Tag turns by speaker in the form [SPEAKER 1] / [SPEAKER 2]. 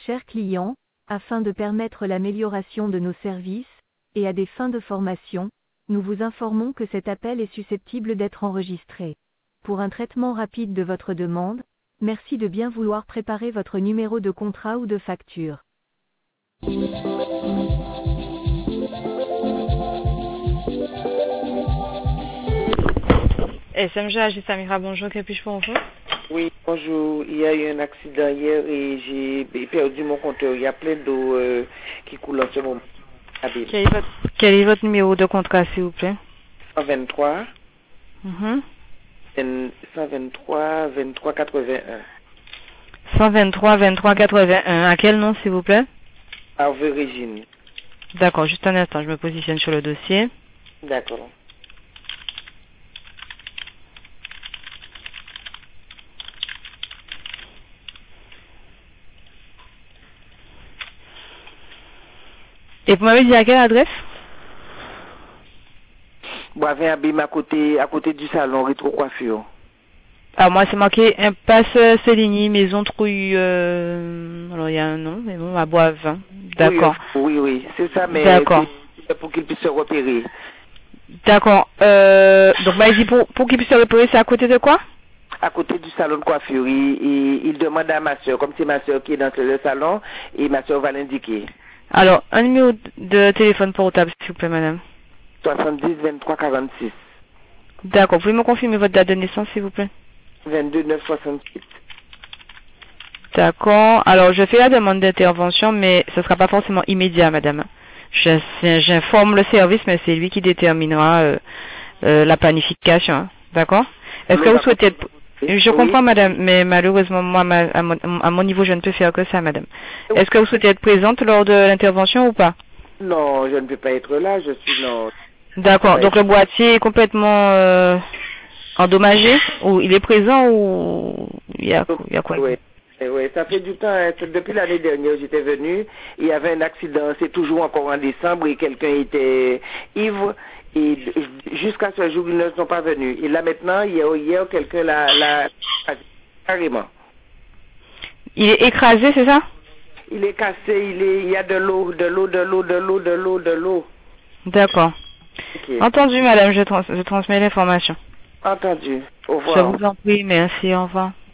[SPEAKER 1] chers clients, afin de permettre l'amélioration de nos services, et à des fins de formation, nous vous informons que cet appel est susceptible d'être enregistré. Pour un traitement rapide de votre demande, merci de bien vouloir préparer votre numéro de contrat ou de facture.
[SPEAKER 2] SMG Samira, bonjour, que puis-je pour vous?
[SPEAKER 3] Oui, bonjour. Il y a eu un accident hier et j'ai perdu mon compteur. Il y a plein d'eau qui coule en ce moment.
[SPEAKER 2] Quel est votre numéro de contrat, s'il vous plaît?
[SPEAKER 3] 123 123 23 81.
[SPEAKER 2] 123 23 81. À quel nom, s'il vous plaît?
[SPEAKER 3] Harvey Régine.
[SPEAKER 2] D'accord, juste un instant, je me positionne sur le dossier.
[SPEAKER 3] D'accord.
[SPEAKER 2] Et vous m'avez dit à quelle adresse?
[SPEAKER 3] Boivin Abîme à côté du salon Rétro Coiffure.
[SPEAKER 2] Ah, moi, c'est marqué Impasse Céligny, Maison Trouille. Alors, il y a un nom, mais bon, à Boivin. D'accord.
[SPEAKER 3] Oui, c'est ça, mais c'est pour qu'il puisse se repérer.
[SPEAKER 2] D'accord. Donc, bah, il dit pour qu'il puisse se repérer, c'est à côté de quoi?
[SPEAKER 3] À côté du salon de coiffure. Il demande à ma soeur, comme c'est ma soeur qui est dans le salon, et ma soeur va l'indiquer.
[SPEAKER 2] Alors, un numéro de téléphone portable, s'il vous plaît, madame.
[SPEAKER 3] 70 23 46.
[SPEAKER 2] D'accord. Vous pouvez me confirmer votre date de naissance, s'il vous plaît?
[SPEAKER 3] 22 9 68.
[SPEAKER 2] D'accord. Alors, je fais la demande d'intervention, mais ce ne sera pas forcément immédiat, madame. J'informe le service, mais c'est lui qui déterminera la planification. Hein. D'accord? Est-ce que vous souhaitez être... Je comprends, madame, mais malheureusement, moi, à mon niveau, je ne peux faire que ça, madame. Est-ce que vous souhaitez être présente lors de l'intervention ou pas?
[SPEAKER 3] Non, je ne peux pas être là, je suis non.
[SPEAKER 2] D'accord, donc le boîtier est complètement endommagé? Ou il est présent ou il y a quoi?
[SPEAKER 3] Oui, ça fait du temps, hein. Depuis l'année dernière, j'étais venu, il y avait un accident, c'est toujours encore en décembre, et quelqu'un était ivre, et jusqu'à ce jour, ils ne sont pas venus. Et là maintenant, hier quelqu'un l'a carrément.
[SPEAKER 2] Il est écrasé, c'est ça?
[SPEAKER 3] Il est cassé, il y a de l'eau.
[SPEAKER 2] D'accord. Okay. Entendu, madame, je transmets l'information.
[SPEAKER 3] Entendu. Au revoir.
[SPEAKER 2] Je vous en prie, merci, au revoir.